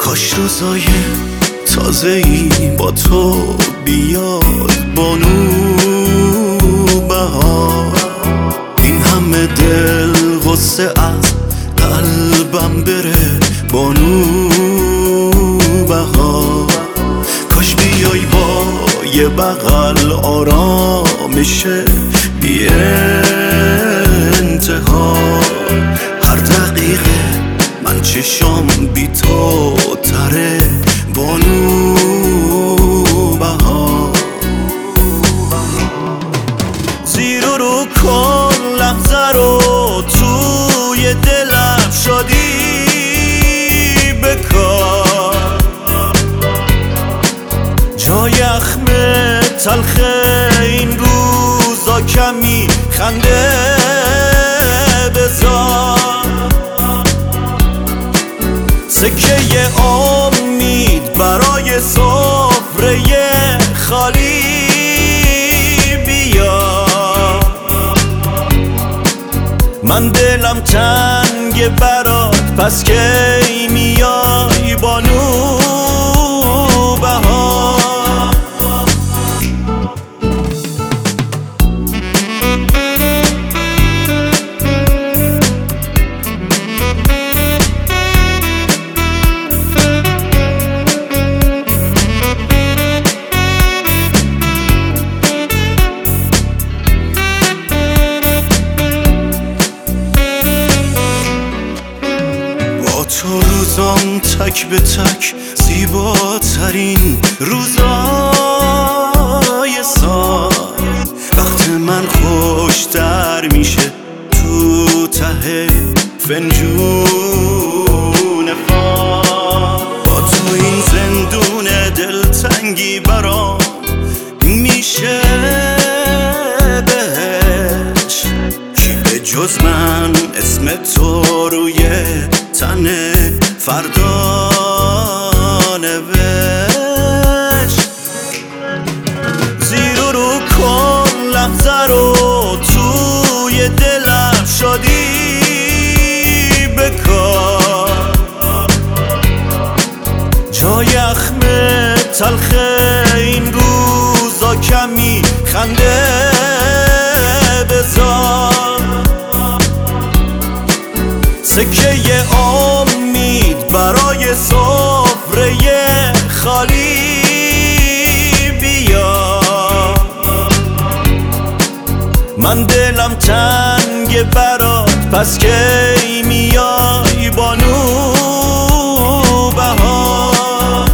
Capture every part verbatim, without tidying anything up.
کاش روزای تازه ای با تو بیاد بانو بهار. این همه دل غصه از قلبم بره بانو بهار. کاش بیای با یه بغل آرامش بی انتها. هر دقیقه من چشام بی تو تره بانو بهار. زیر و رو کن لحظه رو توی دلم شدی بکار. جای اخم تلخ این روزا کمی خنده بذار. سکه امید برای سفره خالی بیا. من دلم تنگ برات پس کی میای بانو بهار. تو روزام تک به تک زیباترین روزای سال. وقت من خوشتر میشه تو ته فنجون فال. با تو این زندون دلتنگی برام میشه بهش. کی به جز من اسم تو روی تن فردا نوشت. زیر و رو کن لحظه رو توی دلم شدی بکار. جای اخم تلخ این روزا کمی خنده بذار. سکه امید برای سفره خالی بیا. من دلم تنگ برات پس کی میای بانو بهار.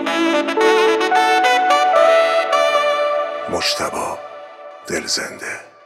مجتبی دلزنده.